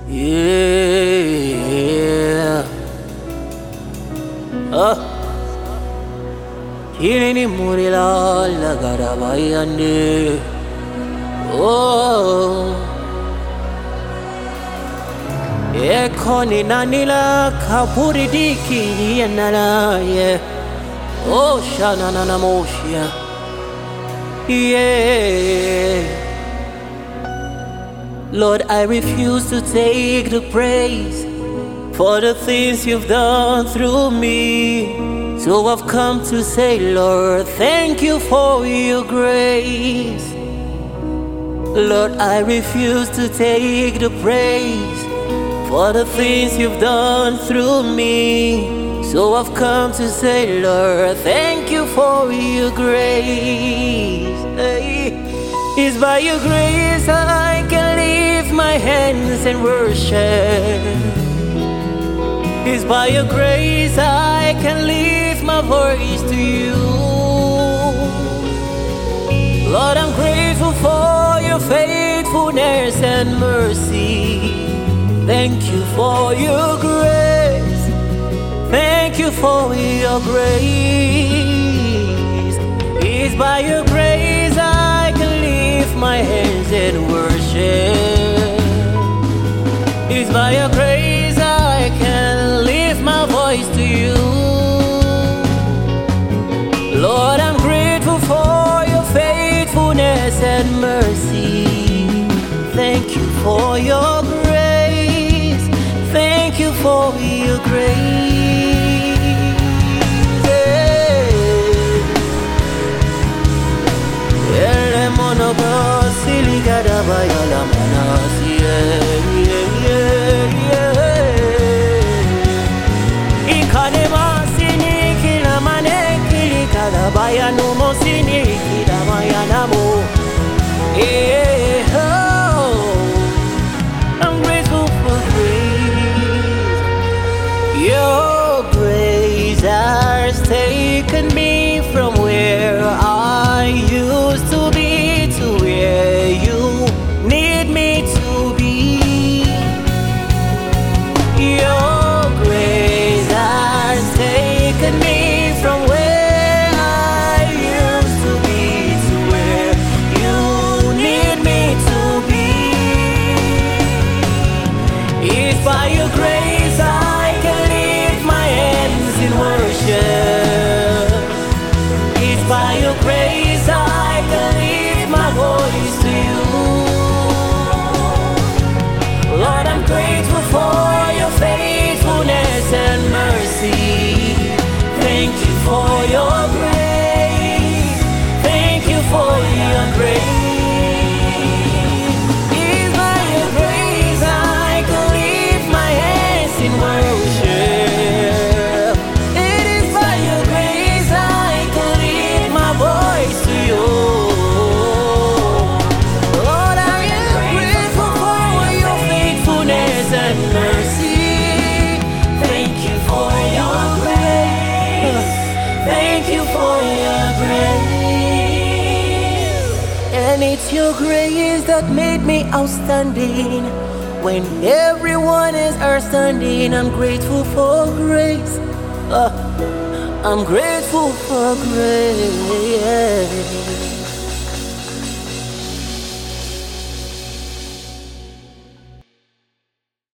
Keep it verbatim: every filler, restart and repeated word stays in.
Yeah. Ah. Kilini murila lagara bayande. Oh. Ekoni nanila kapuri diki yanala yeah. Oh shana nana moshia. Yeah. Lord, I refuse to take the praise for the things you've done through me. So I've come to say, Lord, thank you for your grace. Lord, I refuse to take the praise for the things you've done through me. So I've come to say, Lord, thank you for your grace. Hey. It's by your grace I can lift my hands and worship. It's by your grace I can lift my voice to you. Lord, I'm grateful for your faithfulness and mercy. Thank you for your grace. Thank you for your grace. It's by your grace I can lift my hands and worship. It's by your grace I can lift my voice to you. Lord, I'm grateful for your faithfulness and mercy. Thank you for your grace. Thank you for your grace. I'm grateful for grace. Your grace has taken me from where I used to be to where you need me to be. Your grace has taken me from where I used to be to where you need me to be. It's by your grace I can lift my hands in worship. It's by your grace I can lift my voice to you. Lord, I'm grateful for your faithfulness and mercy. Thank you for your grace. Thank you for your grace. It's by your grace I can lift my hands in worship. It is by your grace I can lift my voice to you. Lord, I am grateful for your faithfulness and mercy. Thank you for your grace. Thank you for your grace. And it's your grace that made me outstanding. When everyone is outstanding, I'm grateful for grace. Uh, I'm grateful for grace.